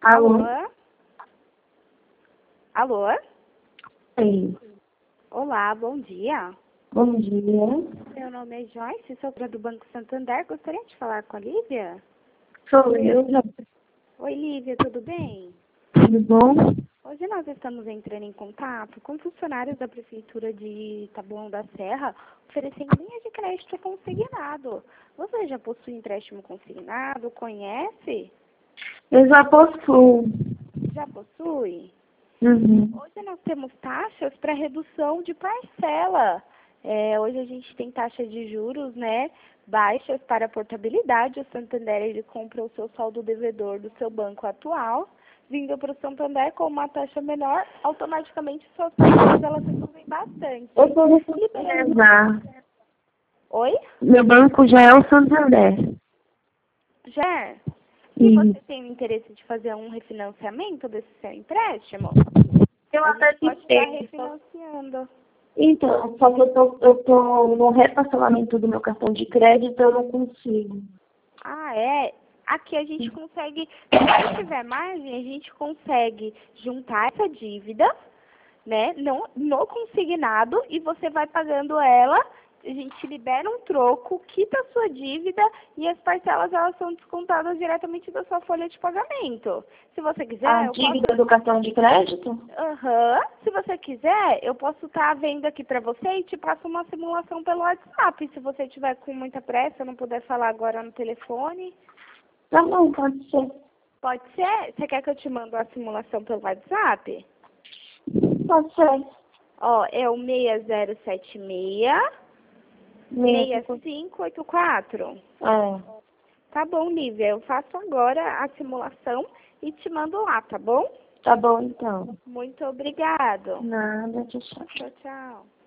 Alô? Alô? Alô? Oi. Olá, bom dia. Bom dia. Meu nome é Joyce, sou do Banco Santander. Gostaria de falar com a Lívia? Sou eu. Oi, Lívia, tudo bem? Tudo bom? Hoje nós estamos entrando em contato com funcionários da Prefeitura de Taboão da Serra, oferecendo linhas de crédito consignado. Você já possui empréstimo consignado? Conhece? Eu já possuo. Já possui? Uhum. Hoje nós temos taxas para redução de parcela. Hoje a gente tem taxa de juros, né, baixas para portabilidade. O Santander ele compra o seu saldo devedor do seu banco atual, vindo para o Santander com uma taxa menor, automaticamente suas parcelas elas reduzem bastante. Eu sou do Liberando... Santander já. Oi? Meu banco já é o Santander. Jé? E Sim. você tem o interesse de fazer um refinanciamento desse seu empréstimo? Eu A até gente pode estar tentei. refinanciando. Então, só que eu tô no reparcelamento do meu cartão de crédito, eu não consigo. Ah, é? Aqui a gente consegue, se tiver margem, a gente consegue juntar essa dívida, né, no consignado, e você vai pagando ela, a gente libera um troco, quita a sua dívida e as parcelas elas são descontadas diretamente da sua folha de pagamento. Se você A quiser, eu posso... dívida do cartão de crédito? Aham. Se você quiser, eu posso estar vendo aqui para você e te passo uma simulação pelo WhatsApp. Se você tiver com muita pressa, não puder falar agora no telefone. Tá bom, pode ser. Pode ser? Você quer que eu te mande a simulação pelo WhatsApp? Pode ser. Ó, é o 6076 6584. É. Tá bom, Lívia. Eu faço agora a simulação e te mando lá, tá bom? Tá bom, então. Muito obrigado. Nada, tchau. Tchau, tchau.